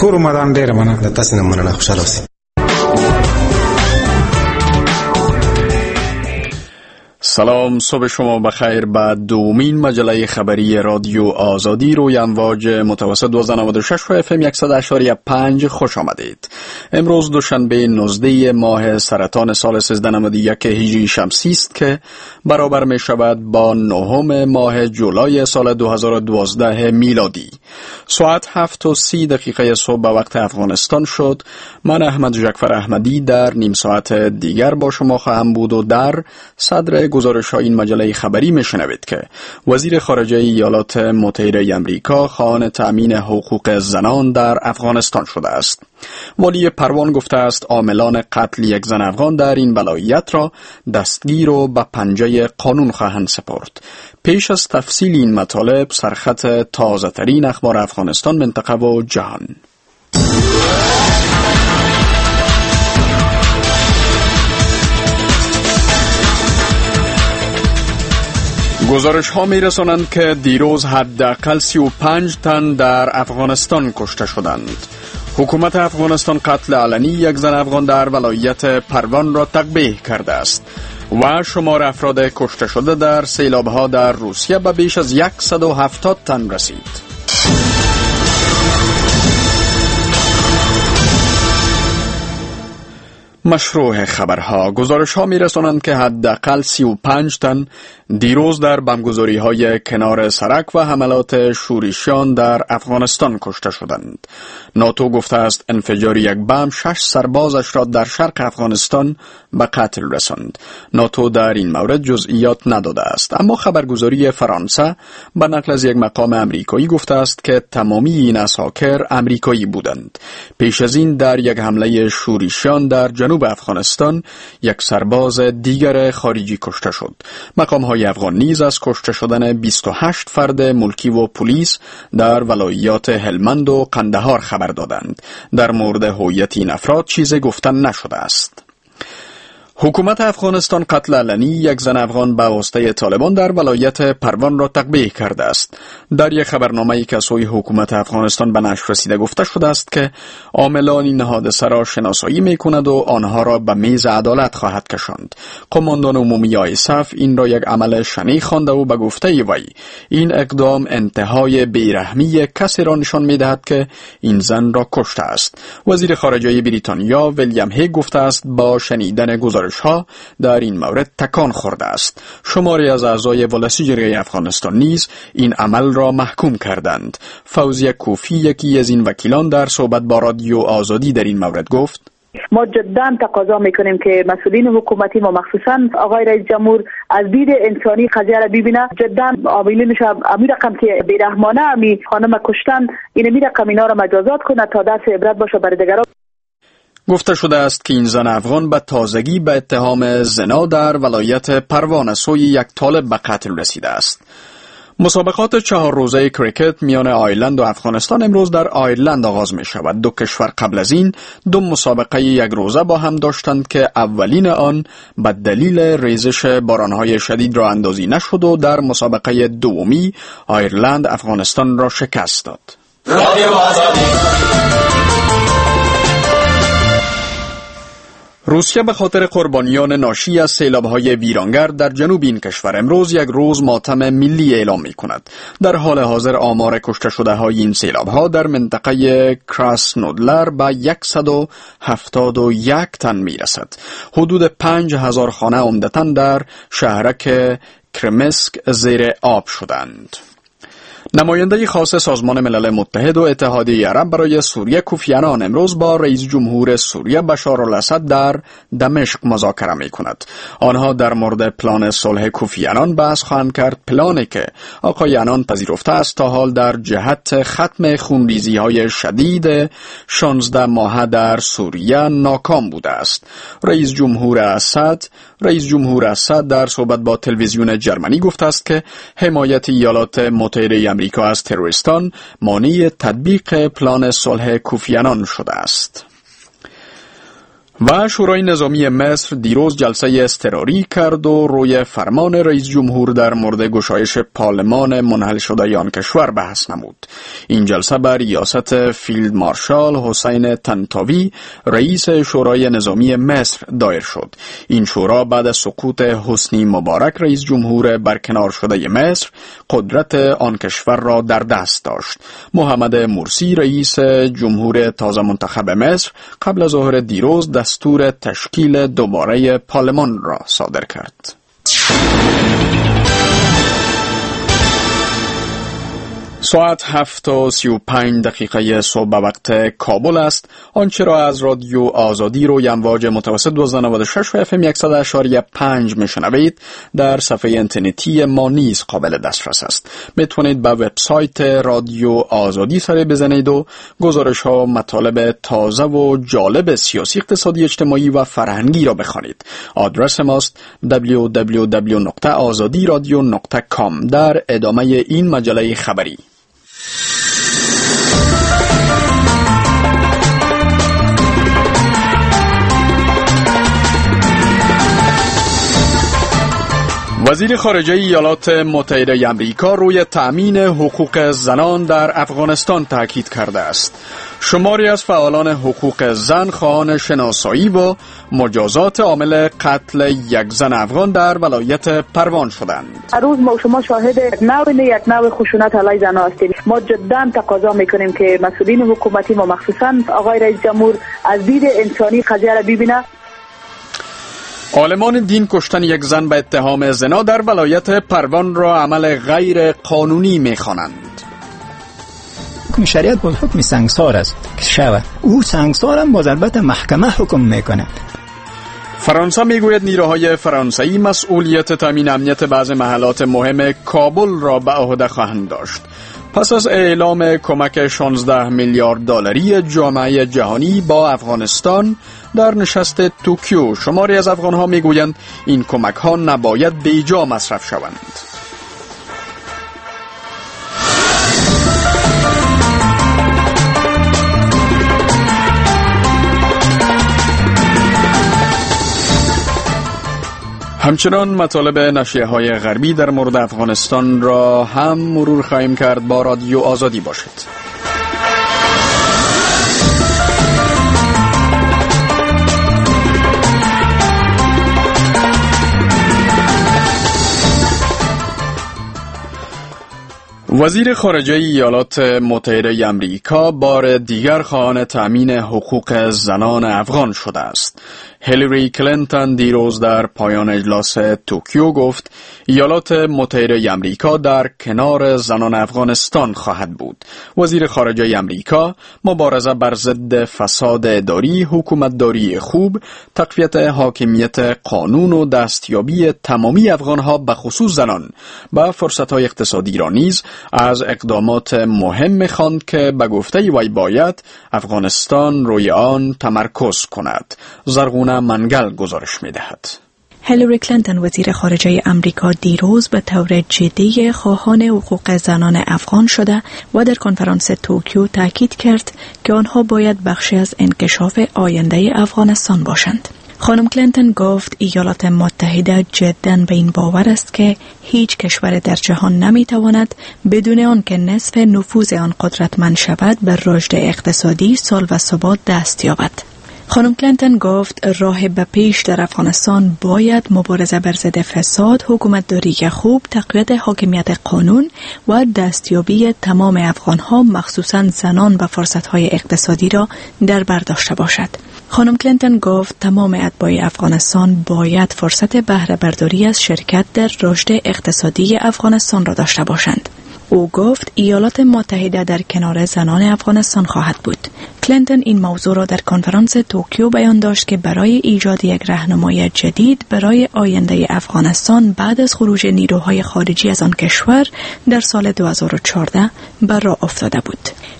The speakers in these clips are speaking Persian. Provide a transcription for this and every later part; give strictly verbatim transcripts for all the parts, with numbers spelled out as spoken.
کور اومدن ډیر مننه. تاسو نه مننه، خوشاله اوسئ. سلام، صبح شما بخیر. به دومین مجله خبری رادیو آزادی روی امواج متوسط دویست و نود و شش و اف ام صد و اشاری پنج خوش آمدید. امروز دوشنبه نوزده ماه سرطان سال سیزده نود و یک هجری شمسی است که برابر می شود با نهم ماه جولای سال دو هزار و دوازده میلادی. ساعت هفت و سی دقیقه صبح به وقت افغانستان شد. من احمد جعفر احمدی در نیم ساعت دیگر با شما خواهم بود و در صدر گزارش های این مجله خبری میشنوید که وزیر خارجه ایالات متحده امریکا خواهان تأمین حقوق زنان در افغانستان شده است. والی پروان گفته است عاملان قتل یک زن افغان در این ولایت را دستگیر و به پنجه قانون خواهند سپرد. پیش از تفصیل این مطالب سرخط تازه ترین اخبار افغانستان، منطقه و جهان. گزارش ها می رسانند که دیروز حداقل سی و پنج تن در افغانستان کشته شدند. حکومت افغانستان قتل علنی یک زن افغان در ولایت پروان را تقبیح کرده است و شمار افراد کشته شده در سیلاب ها در روسیه به بیش از صد و هفتاد تن رسید. مشروع خبرها. گزارش ها می رسانند که حداقل سی و پنج تن دیروز در بمبگذاری های کنار سرک و حملات شورشیان در افغانستان کشته شدند. ناتو گفته است انفجار یک بمب شش سربازش را در شرق افغانستان به قتل رساند. ناتو در این مورد جزئیات نداده است، اما خبرگزاری فرانسه به نقل از یک مقام امریکایی گفته است که تمامی این اساکر امریکایی بودند. پیش از این در یک حمله شورشیان در جنوب افغانستان یک سرباز دیگر خارجی کشته شد. مقام های افغان نیز از کشته شدن بیست و هشت فرد ملکی و پلیس در ولایات هلمند و قندهار خبر دادند. در مورد هویت این افراد چیزی گفتن نشده است. حکومت افغانستان قتل علنی یک زن افغان به واسطه طالبان در ولایت پروان را تقبیح کرده است. در یک خبرنامه‌ای که از سوی حکومت افغانستان به نشر رسیده گفته شده است که عاملان این حادثه را شناسایی می‌کند و آنها را به میز عدالت خواهد کشاند. قماندان عمومی آیسف این را یک عمل شنیع خوانده و به گفته وی این اقدام انتهای بیرحمی کسی را نشان می‌دهد که این زن را کشته است. وزیر خارجه بریتانیا ویلیام هیگ گفته است با شنیدن گزارش ها در این مورد تکان خورده است. شماری از اعضای ولسی جرگه افغانستان نیز این عمل را محکوم کردند. فوزیه کوفی یکی از این وکیلان در صحبت با رادیو آزادی در این مورد گفت: ما جدا تقاضا میکنیم که مسئولین حکومتی و مخصوصا آقای رئیس جمهور از دید انسانی قضیه را ببینه. جدا عاملینش امی رقم که بیرحمانه امی خانم کشتن این امی رقم اینا را مجازات کنه تا درس عبرت باشه برای دیگران. گفته شده است که این زن افغان به تازگی به اتهام زنا در ولایت پروان از سوی یک طالب به قتل رسیده است. مسابقات چهار روزه کریکت میان آیرلند و افغانستان امروز در آیرلند آغاز می شود. دو کشور قبل از این دو مسابقه یک روزه با هم داشتند که اولین آن به دلیل ریزش بارانهای شدید راه اندازی نشد و در مسابقه دومی آیرلند افغانستان را شکست داد. روسیه به خاطر قربانیان ناشی از سیلاب‌های ویرانگر در جنوب این کشور امروز یک روز ماتم ملی اعلام می‌کند. در حال حاضر آمار کشته شده‌های این سیلاب‌ها در منطقه کراسنودلر به صد و هفتاد و یک تن می‌رسد. حدود پنج هزار خانه عمدتاً در شهرک کرمسک زیر آب شدند. نماینده خاص سازمان ملل متحد و اتحادیه عرب برای سوریه کوفی عنان امروز با رئیس جمهور سوریه بشار الاسد در دمشق مذاکره می‌کند. آنها در مورد پلان صلح کوفی عنان بحث خواهند کرد، پلانی که آقای عنان پذیرفته است تا حال در جهت ختم خونریزی‌های شدید شانزده ماهه در سوریه ناکام بوده است. رئیس جمهور اسد رئیس جمهور اسد در صحبت با تلویزیون جرمنی گفته است که حمایت ایالات متحده امریکا از تروریستان مانع تطبیق پلان صلح کوفی عنان شده است. و شورای نظامی مصر دیروز جلسه اضطراری کرد و روی فرمان رئیس جمهور در مورد گشایش پارلمان منحل شده آن کشور بحث نمود. این جلسه بر ریاست فیلد مارشال حسین طنطاوی رئیس شورای نظامی مصر دایر شد. این شورا بعد از سقوط حسنی مبارک رئیس جمهور برکنار شده مصر قدرت آن کشور را در دست داشت. محمد مرسی رئیس جمهور تازه منتخب مصر قبل از ظهر دیروز دستور تشکیل دوباره پارلمان را صادر کرد. ساعت هفت و سی و پنج دقیقه صبح به وقت کابل است. آنچه را از رادیو آزادی روی امواج متوسط دویست و نود و شش و اف ام صد و پنج میشنوید در صفحه اینترنتی ما نیز قابل دسترس است. میتونید به وبسایت رادیو آزادی سر بزنید و گزارش ها، مطالب تازه و جالب سیاسی، اقتصادی، اجتماعی و فرهنگی را بخوانید. آدرس ماست دبلیو دبلیو دبلیو دات آزادی رادیو دات کام. در ادامه این مجله خبری وزیر خارجه ایالات متحده آمریکا روی تأمین حقوق زنان در افغانستان تاکید کرده است. شماری از فعالان حقوق زن خواهان شناسایی و مجازات عامل قتل یک زن افغان در ولایت پروان شدند. هر روز ما شما شاهد نوع یک نوع خشونت علیه زنان هستیم. ما جدا تقاضا میکنیم که مسئولین حکومتی و مخصوصا آقای رئیس جمهور از دید انسانی قضیه را ببینه. عالمان دین کشتن یک زن به اتهام زنا در ولایت پروان را عمل غیر قانونی می‌خوانند. حکم شریعت با حکم سنگسار است که شوه او سنگسار هم باز البته محکمه حکم میکنه. فرانسه میگوید نیروهای فرانسوی مسئولیت تامین امنیت بعض محلات مهم کابل را به عهده خواهند داشت. پس از اعلام کمک شانزده میلیارد دلاری جامعه جهانی با افغانستان در نشست توکیو، شماری از افغانها میگویند این کمک ها نباید بیجا مصرف شوند. همچنان مطالب نشریه های غربی در مورد افغانستان را هم مرور خواهیم کرد. با رادیو آزادی باشید. وزیر خارجه ایالات متحده آمریکا بار دیگر خواهان تأمین حقوق زنان افغان شده است. هیلاری کلینتون دیروز در پایان اجلاس توکیو گفت ایالات متحده آمریکا در کنار زنان افغانستان خواهد بود. وزیر خارجه آمریکا مبارزه بر ضد فساد اداری، حکومتداری خوب، تقویت حاکمیت قانون و دستیابی تمامی افغانها به خصوص زنان به فرصت‌های اقتصادی را نیز از اقدامات مهم می‌خواند که به گفته وی باید افغانستان روی آن تمرکز کند. زرغونه منگل گزارش می‌دهد. هیلاری کلینتون وزیر خارجه امریکا دیروز به طور جدی خواهان حقوق زنان افغان شده و در کنفرانس توکیو تاکید کرد که آنها باید بخشی از انکشاف آینده افغانستان باشند. خانم کلینتون گفت ایالات متحده جداً به این باور است که هیچ کشور در جهان نمیتواند بدون آن که نصف نفوذ آن قدرتمند شود بر رشد اقتصادی، صلح و ثبات دست یابد. خانم کلینتون گفت راه به پیش در افغانستان باید مبارزه بر ضد فساد، حکومتداری خوب، تقویت حاکمیت قانون و دستیابی تمام افغانها مخصوصاً زنان به فرصت‌های اقتصادی را در بر داشته باشد. خانم کلینتون گفت تمام اتباع افغانستان باید فرصت بهره برداری از شرکت در رشد اقتصادی افغانستان را داشته باشند. او گفت ایالات متحده در کنار زنان افغانستان خواهد بود. کلینتون این موضوع را در کنفرانس توکیو بیان داشت که برای ایجاد یک راهنمای جدید برای آینده افغانستان بعد از خروج نیروهای خارجی از آن کشور در سال دو هزار و چهارده بر راه افتاده بود.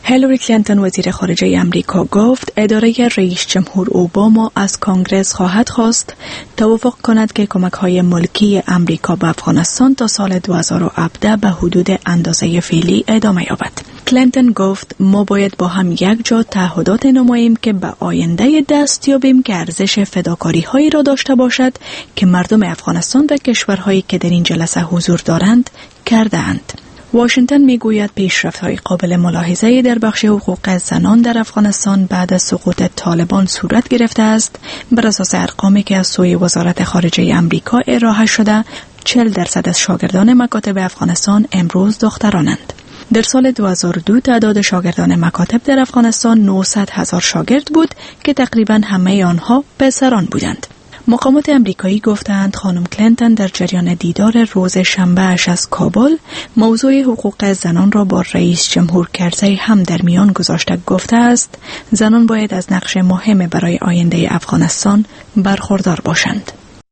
هیلاری کلینتون وزیر خارجه امریکا گفت اداره رئیس جمهور اوباما از کانگرس خواهد خواست توافق کند که کمک‌های ملکی امریکا به افغانستان تا سال دو هزار و هفده به حدود اندازه فعلی ادامه یابد. کلینتون گفت ما باید با هم یک جا تعهدات نماییم که به آینده دست یابیم که ارزش فداکاری‌هایی را داشته باشد که مردم افغانستان و کشورهایی که در این جلسه حضور دارند کرده‌اند. واشنگتن میگوید پیشرفت‌های قابل ملاحظه‌ای در بخش حقوق زنان در افغانستان بعد از سقوط طالبان صورت گرفته است. بر اساس ارقامی که از سوی وزارت خارجه امریکا ارائه شده، چهل درصد از شاگردان مکاتب افغانستان امروز دخترانند. در سال دو هزار و دو تعداد شاگردان مکاتب در افغانستان نهصد هزار شاگرد بود که تقریباً همه آنها پسران بودند. مقامات امریکایی گفتند خانم کلینتون در جریان دیدار روز شنبه اش از کابل موضوع حقوق زنان را با رئیس جمهور کرزی هم در میان گذاشته گفته است زنان باید از نقش مهم برای آینده افغانستان برخوردار باشند.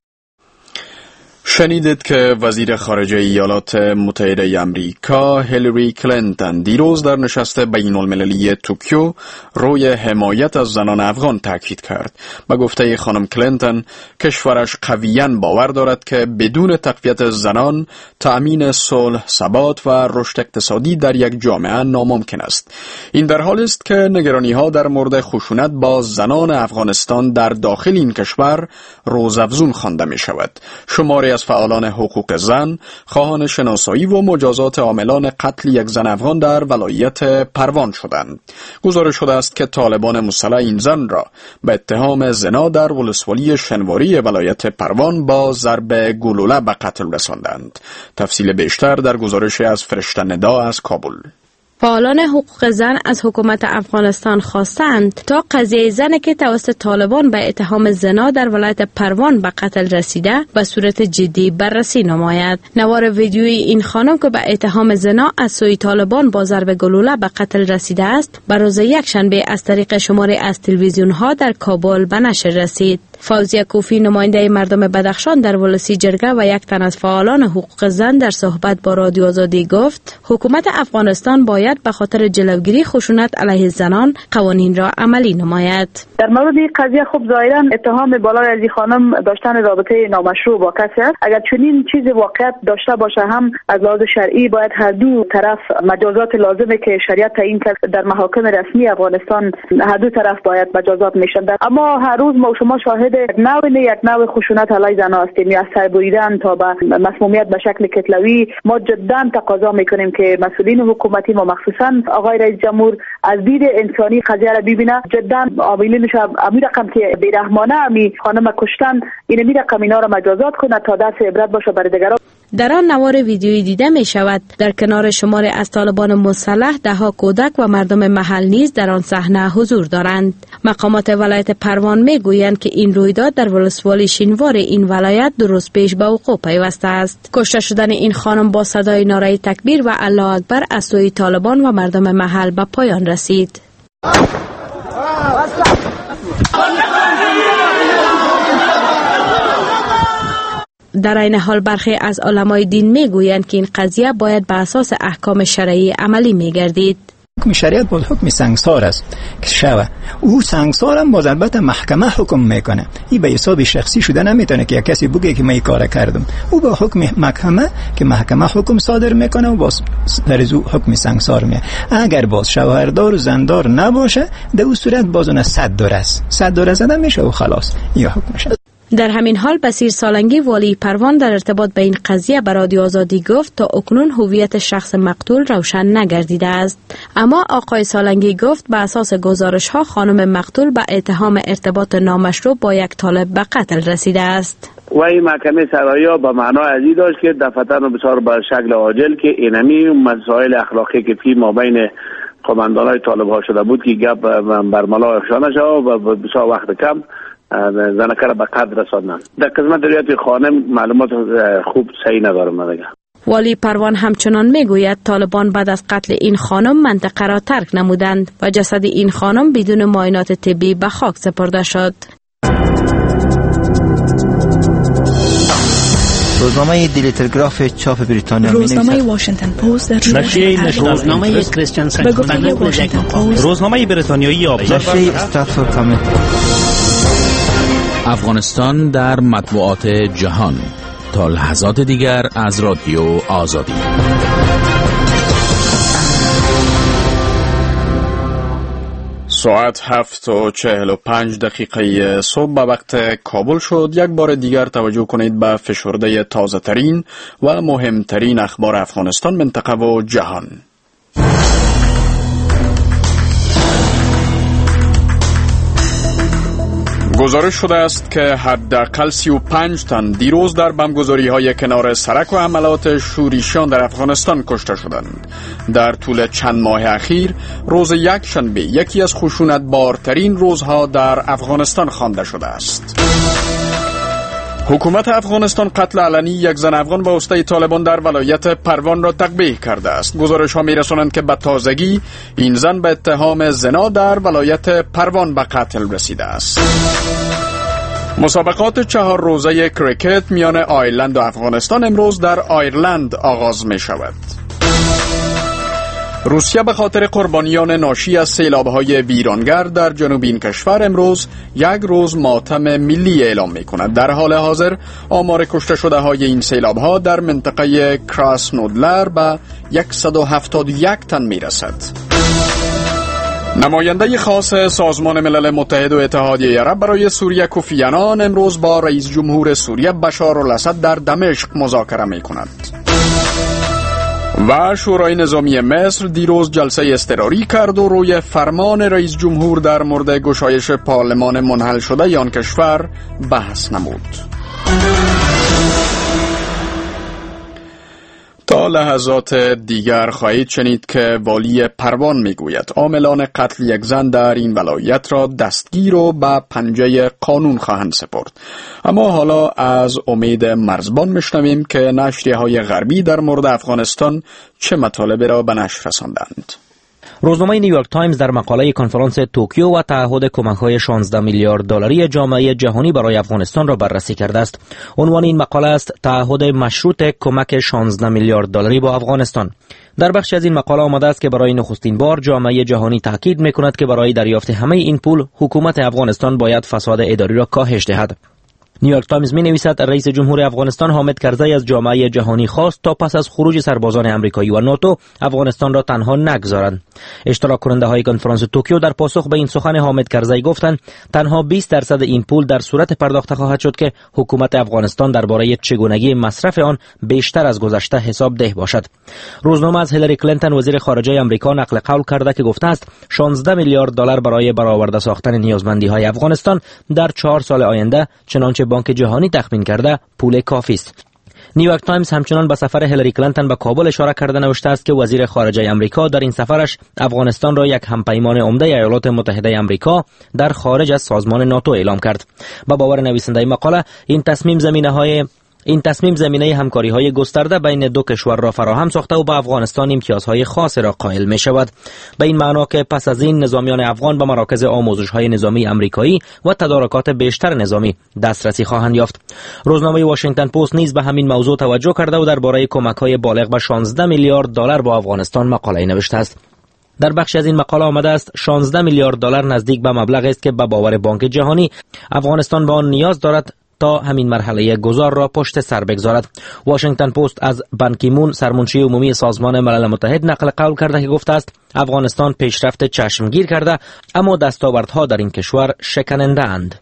شنیدید که وزیر خارجه ایالات متحده امریکا هیلاری کلینتون دیروز در نشست بین المللی توکیو روی حمایت از زنان افغان تاکید کرد. با گفته خانم کلینتون کشورش قویاً باور دارد که بدون تقویت زنان تأمین صلح، ثبات و رشد اقتصادی در یک جامعه ناممکن است. این در حالی است که نگرانی‌ها در مورد خشونت با زنان افغانستان در داخل این کشور روزافزون خوانده می‌شود. شماری از فعالان حقوق زن خواهان شناسایی و مجازات عاملان قتل یک زن افغان در ولایت پروان شدند. گزارش شده است که طالبان مسلح این زن را به اتهام زنا در ولسوالی شنواری ولایت پروان با ضرب گلوله به قتل رساندند. تفصیل بیشتر در گزارش از فرشته ندا از کابل. فعالان حقوق زن از حکومت افغانستان خواستند تا قضیه زنی که توسط طالبان به اتهام زنا در ولایت پروان به قتل رسیده به صورت جدی بررسی نماید. نوار ویدیویی این خانم که به اتهام زنا از سوی طالبان با ضرب گلوله به قتل رسیده است، به روز یکشنبه از طریق شماره از تلویزیون ها در کابل به نشر رسید. فوزیه کوفی نماینده مردم بدخشان در ولسی جرگه و یک تن از فعالان حقوق زن در صحبت با رادیو آزادی گفت حکومت افغانستان باید به خاطر جلوگیری خشونت علیه زنان قوانین را عملی نماید. در مورد این قضیه خب ظاهرا اتهام بالای از این خانم داشتن رابطه نامشروع با کسی است. اگر چنین چیز واقعیت داشته باشه هم از لحاظ شرعی باید هر دو طرف مجازات لازمه که شریعت تعیین کرد در محاکم رسمی افغانستان هر دو طرف باید مجازات میشن. اما هر روز ما شما شاهد نوع یک نوع خشونت علیه زنان هستیم، از سر بریدن تا به مسمومیت به شکل کتلوی. ما جدا تقاضا میکنیم که مسئولین حکومتی ما مخصوصا آقای رئیس جمهور از دید انسانی قضیه را ببینه. جدا عاملینش امی رقم که بیرحمانه امی خانم کشتن این امی رقم اینا را مجازات کنه تا دست عبرت باشه برای دیگران. در آن نوار ویدیویی دیده می شود در کنار شماره از طالبان مسلح دهها کودک و مردم محل نیز در آن صحنه حضور دارند. مقامات ولایت پروان می گویند که این رویداد در ولسوالی شینوار این ولایت دو روز پیش به وقوع پیوسته است. کشته شدن این خانم با صدای نعره تکبیر و الله اکبر از سوی طالبان و مردم محل به پایان رسید. در این حال برخی از علمای دین می گویند که این قضیه باید به اساس احکام شرعی عملی می گردید. حکم شریعت باز حکم سنگسار است که شوه او سنگسار هم باز البته محکمه حکم میکنه. این به حساب شخصی شده نمیتونه که یک کسی بگه که من این کار کردم. او با حکم محکمه که محکمه حکم صادر میکنه و باز در از او حکم سنگسار میه. اگر باز شوهردار و زندار نباشه در اون صورت باز اون صد دور است صد دور زدن میشه و خلاص یا حکمشه. در همین حال بصیر سالنگی والی پروان در ارتباط به این قضیه به رادیو آزادی گفت تا اکنون هویت شخص مقتول روشن نگردیده است. اما آقای سالنگی گفت به اساس گزارش ها خانم مقتول به اتهام ارتباط نامشروع با یک طالب به قتل رسیده است. و این محکمه سرایا به معنای ازی داشت که دفتران بسیار به شکل عاجل که اینمی مسائل اخلاقی که فی ما بین قماندانای طالب ها شده بود که گپ برملا افشانه شد و بسیار وقت کم زنکه را به قتل رساندن. در قسمت ریاض خانم معلومات خوب صحیح ندارم دیگه. والی پروان همچنان میگوید طالبان بعد از قتل این خانم منطقه را ترک نمودند و جسد این خانم بدون معاینات طبی به خاک سپرده شد. روزنامه دیلی تلگراف چاپ بریتانیا روزنامه واشنگتن پست در نشریه روزنامه کریستین سنت واشنگتن پست، روزنامه بریتانیایی ابزرور، نشریه استاتفورد کامیت. افغانستان در مطبوعات جهان تا لحظات دیگر از رادیو آزادی. ساعت هفت و چهل و پنج دقیقه صبح به وقت کابل شد. یک بار دیگر توجه کنید به فشرده تازه ترین و مهمترین اخبار افغانستان، منطقه و جهان. گزارش شده است که حداقل سی و پنج تن دیروز در بمبگذاری‌های کنار سرک و حملات شورشیان در افغانستان کشته شدند. در طول چند ماه اخیر روز یکشنبه یکی از خشونت‌بارترین روزها در افغانستان خوانده شده است. حکومت افغانستان قتل علنی یک زن افغان با واسطه طالبان در ولایت پروان را تقبیح کرده است. گزارش ها می رسانند که به تازگی این زن به اتهام زنا در ولایت پروان به قتل رسیده است. مسابقات چهار روزه کریکت میان آیرلند و افغانستان امروز در آیرلند آغاز می شود. روسیه به خاطر قربانیان ناشی از سیلاب‌های ویرانگر در جنوب این کشور امروز یک روز ماتم ملی اعلام می‌کند. در حال حاضر آمار کشته شده های این سیلاب‌ها در منطقه کراسنودلر به صد و هفتاد و یک تن می‌رسد. نماینده خاص سازمان ملل متحد و اتحادیه عرب برای سوریه کوفی عنان امروز با رئیس جمهور سوریه بشار الاسد در دمشق مذاکره می‌کند. و شورای نظامی مصر دیروز جلسه اضطراری کرد و روی فرمان رئیس جمهور در مورد گشایش پارلمان منحل شده آن کشور بحث نمود. تا لحظات دیگر خواهید شنید که والی پروان میگوید عاملان قتل یک زن در این ولایت را دستگیر و به پنجه قانون خواهند سپرد. اما حالا از امید مرزبان میشنویم که نشریه‌های غربی در مورد افغانستان چه مطالب را به نشر رساندند. روزنامه نیویورک تایمز در مقاله کنفرانس توکیو و تعهد کمک‌های شانزده میلیارد دلاری جامعه جهانی برای افغانستان را بررسی کرده است. عنوان این مقاله است تعهد مشروط کمک شانزده میلیارد دلاری با افغانستان. در بخشی از این مقاله آمده است که برای نخستین بار جامعه جهانی تاکید می‌کند که برای دریافت همه این پول حکومت افغانستان باید فساد اداری را کاهش دهد. نیویورک تایمز می نویسد رئیس جمهور افغانستان حامد کرزی از جامعه جهانی خواست تا پس از خروج سربازان آمریکایی و ناتو افغانستان را تنها نگذارند. اشتراک کننده های کنفرانس توکیو در پاسخ به این سخن حامد کرزی گفتند تنها بیست درصد این پول در صورت پرداخته خواهد شد که حکومت افغانستان درباره چگونگی مصرف آن بیشتر از گذشته حساب ده باشد. روزنامه از هیلاری کلینتون وزیر خارجه آمریکا نقل قول کرده که گفته است شانزده میلیارد دلار برای برآورده ساختن نیازمندی های افغانستان در چهار سال آینده چنانچه بانک جهانی تخمین کرده پول کافی است. نیویورک تایمز همچنان به سفر هیلاری کلینتون به کابل اشاره کرده نوشته است که وزیر خارجه آمریکا در این سفرش افغانستان را یک همپیمان عمده ایالات متحده آمریکا در خارج از سازمان ناتو اعلام کرد. با باور نویسنده مقاله این تصمیم زمینه‌های این تصمیم زمینه همکاری‌های گسترده بین دو کشور را فراهم ساخته و به افغانستان امتیازهای خاص را قائل می شود. به این معنا که پس از این نظامیان افغان به مراکز آموزش‌های نظامی آمریکایی و تدارکات بیشتر نظامی دسترسی خواهند یافت. روزنامه واشنگتن پست نیز به همین موضوع توجه کرده و درباره کمک‌های بالغ به شانزده میلیارد دلار با افغانستان مقاله نوشته است. در بخش از این مقاله آمده است شانزده میلیارد دلار نزدیک به مبلغی است که به باور بانک جهانی افغانستان به آن نیاز دارد تا همین مرحله گذار را پشت سر بگذارد. واشنگتن پست از بان کی مون سرمنشی عمومی سازمان ملل متحد نقل قول کرده که گفته است افغانستان پیشرفت چشمگیر کرده اما دستاوردها در این کشور شکننده اند.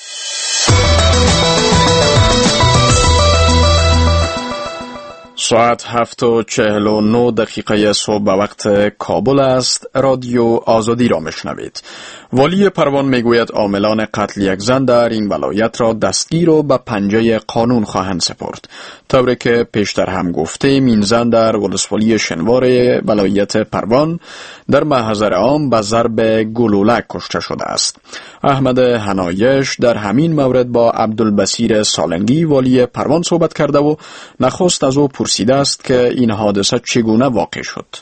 ساعت هفت و چهل و نه دقیقه صبح به وقت کابل است. رادیو آزادی را میشنوید. والی پروان میگوید عاملان قتل یک زن در این ولایت را دستگیر و به پنجه قانون خواهند سپرد. طوری که پیشتر هم گفتیم این زن در ولسوالی شنوار ولایت پروان در محضر عام به ضرب گلوله کشته شده است. احمد حنایش در همین مورد با عبدالبصیر سالنگی والی پروان صحبت کرده و نخست از او پرسیده است که این حادثه چگونه واقع شد.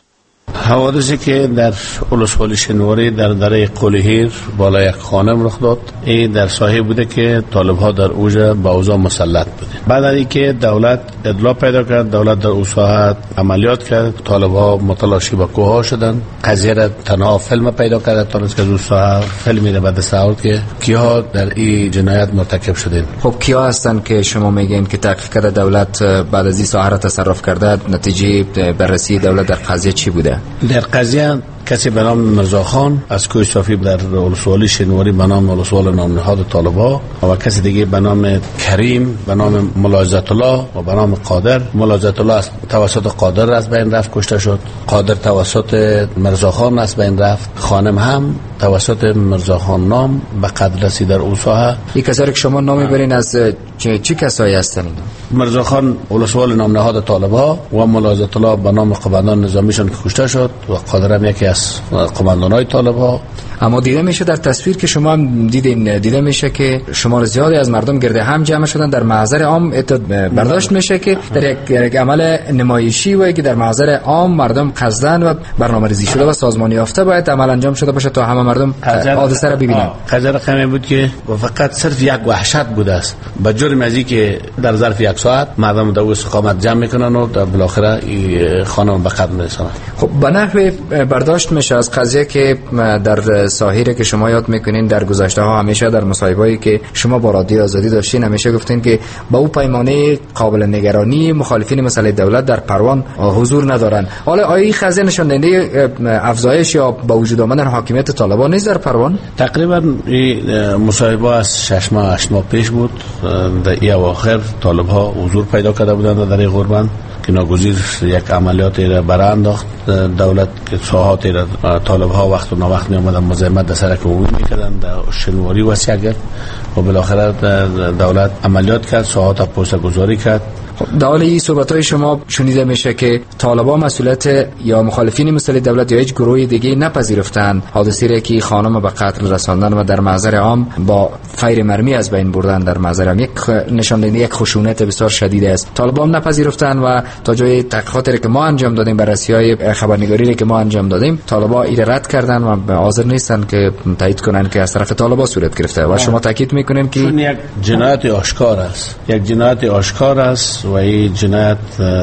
حوادثی که در ولسوالی شنواری در دره قلیهیر بالای یک خانم رخ داد، این در ساحه بوده که طالب ها در اوج با اوضاع مسلط بوده. بعد از اینکه دولت اطلاع پیدا کرد، دولت در اون ساحه عملیات کرد، طالب ها متلاشی با کوه ها شدن. قضیه را تنها فیلم پیدا کرد تا از اون ساحه فیلمی را به دست آورد که کیها در این جنایت مرتکب شدن. خب کیا هستن که شما میگین که تحقیق کرده دولت بعد از این ساحه را تصرف کرده؟ نتیجه بررسی دولت در قضیه چی بوده؟ در قضیه کسی به نام مرزا خان از کوه صافی در ولسوالی شنواری به نام ولسوال نام نهاد طالبا و کسی دیگه به نام کریم به نام ملاحظت الله و به نام قادر. ملاحظت الله توسط قادر از بین رفت، کشته شد. قادر توسط مرزا خان از بین رفت. خانم هم توسط مرزا خان نام به قتل رسید در اون ساحه. این کسایی که شما نام میبرین از چه چی کسایی هستن؟ مرزا خان ولسوال نام نهاد طالبا و ملاحظت الله به نام قماندان نظامیشون که کشته شد و قادر هم یکی از قماندانای طالبا. اما دیده میشه در تصویر که شما دیدین، دیده میشه که شمار زیادی از مردم گرد هم جمع شدن در محضر عام. برداشت میشه که در یک عمل نمایشی و که در محضر عام مردم قصدن و برنامه‌ریزی شده و سازمانی یافته باید عمل انجام شده باشه تا همه مردم حادثه را ببینن. قضیه رقمی بود که فقط صرف یک وحشت بوده است به جرم از که در ظرف یک ساعت مردم در استقامت جمع میکنن و در بالاخره خانم به قتل میرسونن. خب به نحو برداشت میشه از قضیه که در ساحره که شما یاد میکنین در گذشته ها همیشه در مصاحبه‌ای که شما با رادیو آزادی داشتین همیشه گفتین که با او پیمانه قابل نگرانی مخالفین مسئله دولت در پروان حضور ندارن. حالا آیا این قضیه نشان دهنده افزایش یا با وجود آمدن حاکمیت طالبان نیست در پروان؟ تقریبا این مصاحبه از شش ماه هشت ماه پیش بود. در این اواخر طالب ها حضور پیدا کرده بودند در غربند که ناگزیر یک عملیاتی را برای انداخت دولت که ساحاتی را طالب ها وقت و ناوقت می آمدن مزاحمت در سرک عمومی میکردن، در شنواری وسیع کرد و بالاخره دولت عملیات کرد، ساحات پوسته گذاری کرد. در حال این صحبت‌های شما شنیده میشه که طالبان مسئولیت یا مخالفین مسئله دولت یا هیچ گروه دیگه نپذیرفتن حادثه‌ای را که خانم به قتل رساندن و در محضر عام با فیر مرمی از بین بردن در محضر عام یک نشان دهنده یک خشونت بسیار شدید است. طالبان نپذیرفتن و تا جای تحقیقاتی که ما انجام دادیم، بررسی‌های خبرنگاری که ما انجام دادیم، طالبان این رد کردن و حاضر نیستن که تایید کنن که از طرف طالبان صورت گرفته و شما تاکید میکنین که چون یک جنایت آشکار است، یک جنایت آشکار است و این جنایت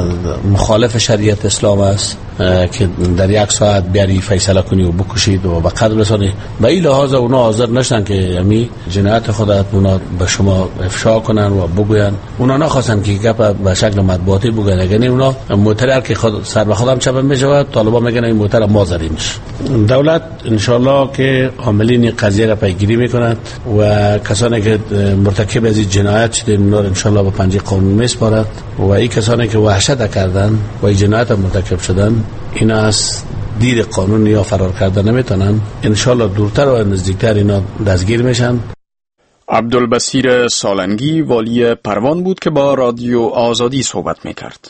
مخالف شریعت اسلام است که در یک ساعت بیاری فیصله کنی و بکشید و به قتل رسانی. به این لحاظ اونا حاضر نشدن که امی جنایت خودت اونا به شما افشا کنن و بگوین. اونا نخواستن که گپ به شکل مطبوعاتی بگن، یعنی اونا موتر که خود سر به خودم چپم میشه، طالبان میگن این موتر ما زدیمش. دولت ان شاء الله که عاملین قضیه را پیگیری میکنند و کسانی که مرتکب از این جنایت شدن اونا ان شاء الله به پنجه قانون میسپارد و این کسانی که وحشت کردن و این جنایت مرتکب شدن اینا از دید قانون یا فرار کردن نمیتونن. انشالله دورتر و نزدیکتر اینا دستگیر میشن. عبدالبصیر سالنگی والی پروان بود که با رادیو آزادی صحبت میکرد.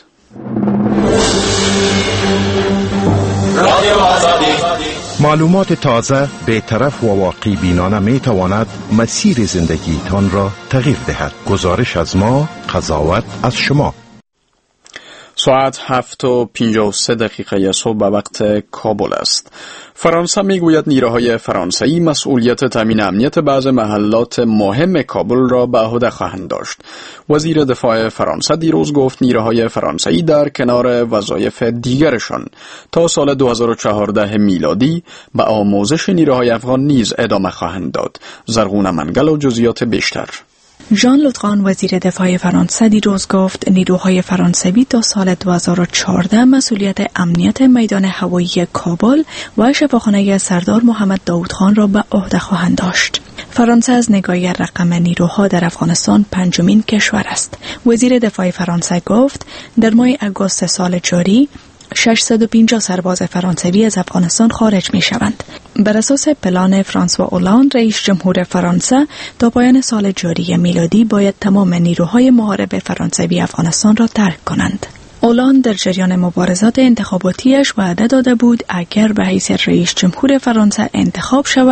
رادیو آزادی معلومات تازه، بی‌طرف و واقعی بینانه می تواند مسیر زندگیتان را تغییر دهد. گزارش از ما، قضاوت از شما. ساعت هفت و پنجاه و سه دقیقه صبح به وقت کابل است. فرانسه میگوید نیروهای فرانسوی مسئولیت تامین امنیت بعض محلات مهم کابل را به عهده خواهند داشت. وزیر دفاع فرانسه دیروز گفت نیروهای فرانسوی در کنار وظایف دیگرشان تا سال دو هزار و چهارده میلادی به آموزش نیروهای افغان نیز ادامه خواهند داد. زرغون منگل و جزئیات بیشتر. ژان لوتران وزیر دفاع فرانسه دیروز گفت نیروهای فرانسوی تا سال دو هزار و چهارده مسئولیت امنیت میدان هوایی کابل و شفاخانه سردار محمد داود خان را به عهده خواهند داشت. فرانسه از نگاه رقم نیروها در افغانستان پنجمین کشور است. وزیر دفاع فرانسه گفت در ماه آگوست سال جاری ششصد و پنجاه سرباز فرانسوی از افغانستان خارج می شوند. بر اساس پلان فرانسوا اولاند رئیس جمهور فرانسه تا پایان سال جاری میلادی باید تمام نیروهای محارب فرانسوی افغانستان را ترک کنند. اولاند در جریان مبارزات انتخاباتیش وعده داده بود اگر به حیث رئیس جمهور فرانسه انتخاب شود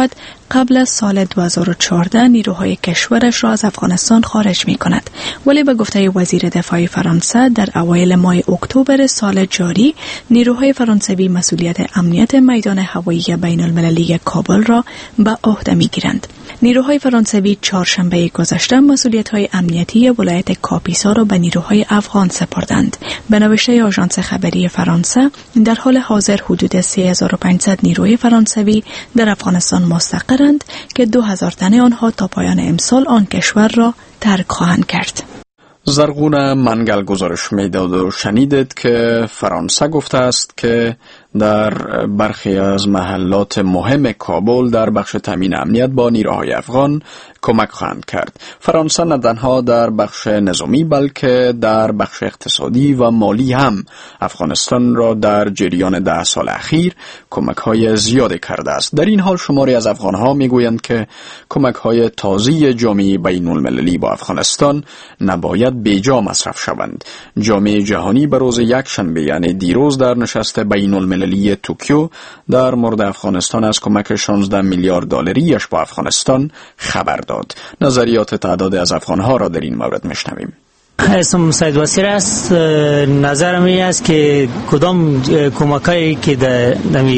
قبل از سال دو هزار و چهارده نیروهای کشورش را از افغانستان خارج می کند. ولی به گفته وزیر دفاع فرانسه در اوایل ماه اکتبر سال جاری نیروهای فرانسوی مسئولیت امنیت میدان هوایی بین المللی کابل را به عهده می گیرند. نیروهای فرانسوی چهارشنبه گذشته مسئولیت‌های امنیتی ولایت کاپیسا را به نیروهای افغان سپردند. به نوشته آژانس خبری فرانسه در حال حاضر حدود سه هزار و پانصد نیروی فرانسوی در افغانستان مستقرند که دو هزار تن آنها تا پایان امسال آن کشور را ترک خواهند کرد. زرغون منگل گزارش میداد و شنیدید که فرانسه گفته است که در برخی از محلات مهم کابل در بخش تامین امنیت با نیروهای افغان کمک خواهند کرد. فرانسه نه تنها در بخش نظامی بلکه در بخش اقتصادی و مالی هم افغانستان را در جریان ده سال اخیر کمک های زیادی کرده است. در این حال شماری از افغان ها می گویند که کمک های تازه جامعه بین المللی با افغانستان نباید بیجا مصرف شوند. جامعه جهانی به روز یک شنبه یعنی دیروز در نشست بین المللی توکیو در مورد افغانستان از کمک شانزده میلیارد دلاریش با افغانستان خبر داد. نظریات تعداد از افغانها را در این مورد میشنویم. اسم سید وزیر است. نظرم این است که کدام کمکایی که در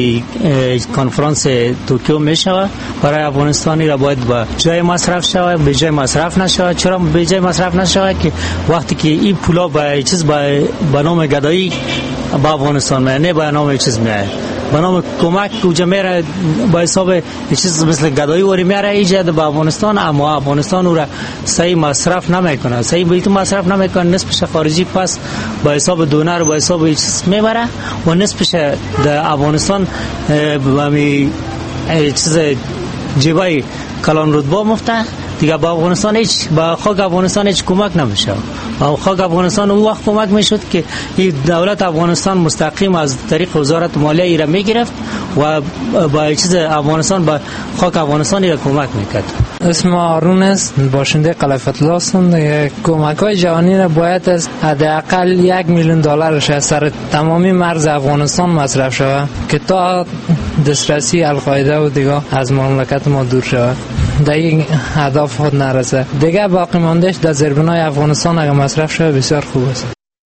کنفرانس توکیو می شود برای افغانستانی را باید به جای مصرف شود، به جای مصرف نشود. چرا به جای مصرف نشود؟ که وقتی که این پولا به چیز به نام گدایی به افغانستان میاد، نه به نام چیز میاد، به نام کمک اوجا میره با حساب چیز مثل گدایی وری میره ایجاد به افغانستان، اما افغانستان او را صحیح مصرف نمیکنه، صحیح بیت مصرف نمیکنه، نصفش خارجی پس با حساب دونر با حساب چیز میبره و نصفش در افغانستان به چیز جیبای کلان رتبه مفته دیگه. با افغانستان هیچ با خاک افغانستان هیچ کمک نمیشه. با خاک افغانستان اون وقت کمک میشد که این دولت افغانستان مستقیم از طریق وزارت مالیه ایره میگرفت و با چیز افغانستان با خاک افغانستان ایره کمک میکرد. اسم آرون است، باشنده قلعه فتح هستم. کمک‌های جهانی را باید از حداقل یک میلیون دلارش از سر تمامی مرز افغانستان مصرف شود که تا دسترسی القاعده و دیگه از مملکت ما دور شود، در این هدف خود نرسه. دیگه باقی ماندهش در زیربنای افغانستان اگر مصرف شود بسیار خوب است.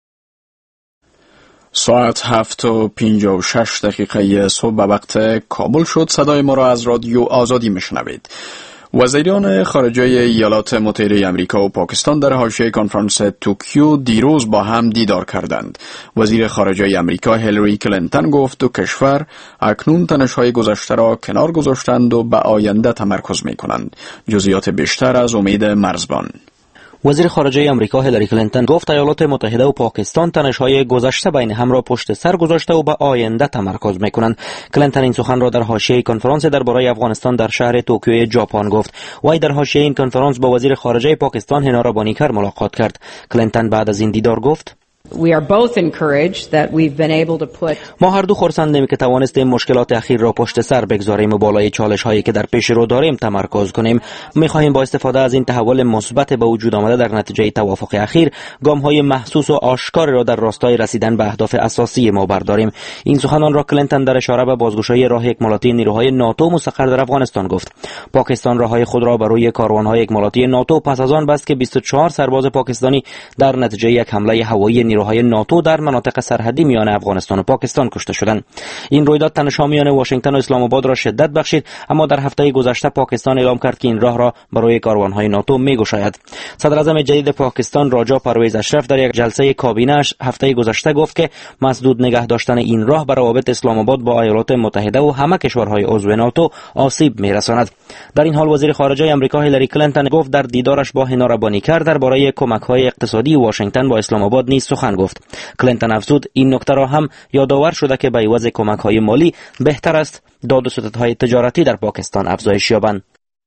ساعت هفت و پنجاه و شش دقیقه صبح به وقت کابل شد. صدای ما را از رادیو آزادی میشنوید. وزیران خارجه ایالات متحده آمریکا و پاکستان در حاشیه کنفرانس توکیو دیروز با هم دیدار کردند. وزیر خارجه آمریکا هیلاری کلینتون گفت دو کشور اکنون تنش‌های گذشته را کنار گذاشتند و به آینده تمرکز می‌کنند. جزئیات بیشتر از امید مرزبان. وزیر خارجه آمریکا هیلاری کلینتون گفت ایالات متحده و پاکستان تنش‌های گذشته بین هم را پشت سر گذاشته و به آینده تمرکز می‌کنند. کلینتون این سخن را در حاشیه کنفرانس درباره افغانستان در شهر توکیو ژاپن گفت. وی در حاشیه این کنفرانس با وزیر خارجه پاکستان هنارا بانیکر ملاقات کرد. کلینتون بعد از این دیدار گفت: We are both encouraged that we've been able to put ما هر دو خرسندیم که توانستیم مشکلات اخیر را پشت سر بگذاریم و بالای چالش هایی که در پیش رو داریم تمرکز کنیم. می‌خواهیم با استفاده از این تحول مثبت به وجود آمده در نتیجه توافق اخیر گام های محسوس و آشکار را در راستای رسیدن به اهداف اساسی ما برداریم. این سخنان را کلینتون در اشاره به بازگشایی راه اکمالاتی نیروهای ناتو مستقر در افغانستان گفت. پاکستان راههای خود را بر روی کاروان‌های اکمالاتی ناتو پس از آن بست که بیست و چهار سرباز پاکستانی در نتیجه یک حمله هوایی نیروهای ناتو در مناطق سرحدی میان افغانستان و پاکستان کشته شدند. این رویداد تنش‌ها میان واشنگتن و اسلام آباد را شدت بخشید، اما در هفته گذشته پاکستان اعلام کرد که این راه را برای کاروان‌های ناتو می‌گشاید. صدر اعظم جدید پاکستان راجا پرویز اشرف در یک جلسه کابینه‌اش هفته گذشته گفت که مسدود نگه داشتن این راه بر روابط اسلام آباد با ایالات متحده و همه کشورهای عضو ناتو آسیب می‌رساند. در این حال وزیر خارجه آمریکا هیلاری کلینتون گفت در دیدارش با هنارا بانیکر درباره کمک‌های اقتصادی واشنگتن با اسلام آباد نیز سخن گفت. کلینتون افزود این نکته را هم یادآور شده که به عوض کمک‌های مالی بهتر است داد و ستدهای تجارتی در پاکستان افزایش یابند.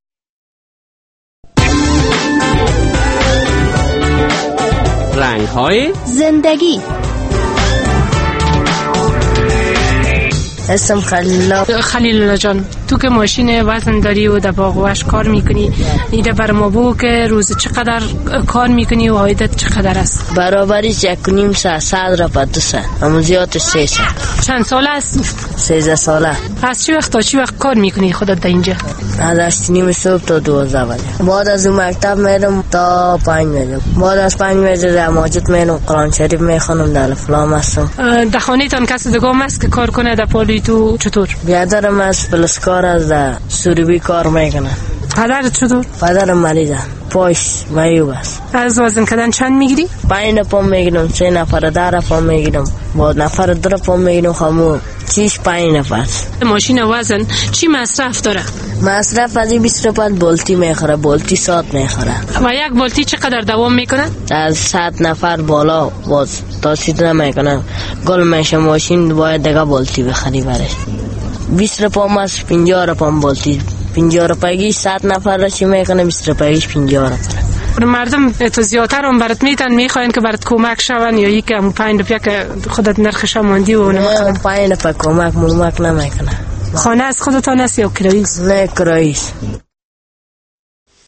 رنگ‌های زندگی. اسم خلیل خلیل جان. تو که ماشین وزن داری و در باغ وش کار میکنی، ایده بر ما بگو که روز چقدر کار میکنی و عایدت چقدر است؟ برابرش یک و نیم ساعت، ساعت را پا دو ساعت، اما زیادش سه ساعت. چند سال است؟ سیزده ساله. از چی وقت تا چی وقت کار میکنی خودت در اینجا؟ از هشت نیم صبح تا دوازده بجه. بعد از اون مکتب میرم تا پنج بجه. بعد از پنج بجه در مسجد میرم قرآن شریف میخونم، در الفلام هستم. در خانه تان کسی دیگه است که کار کنه در پالی تو چطور؟ بیادرم از پلسکار از در سوریبی کار میکنه. پدرت چطور؟ پدرم مریضه، پاش معیوب است. از وزن کردن چند میگیری؟ پنج نفر میگیرم، سه نفر در نفر میگیرم، با نفر دو نفر میگیرم، خمو چیش پنج نفر. ماشین وزن چی مصرف داره؟ مصرف از این بیست روپیه بولتی میخوره، بولتی ساعت میخوره. و یک بولتی چقدر دوام میکنه؟ از صد نفر بالا باز تا سیت نمیکنه، گل میشه ماشین باید دیگه بولتی بخری برش. بیست روپیه از پنجاه روپیه بولتی، پنجاه روپیه صد نفر را چی میکنه، بیست روپیه پنجاه روپیه. مردم تو زیادتر هم برات میتن میخواین که برات کمک شون یا یک هم پنج روپیه که خودت نرخش ماندی و نه پنج روپیه کمک ملمک نمیکنه. خانه از خودتان است یا کراییست؟ نه کراییست.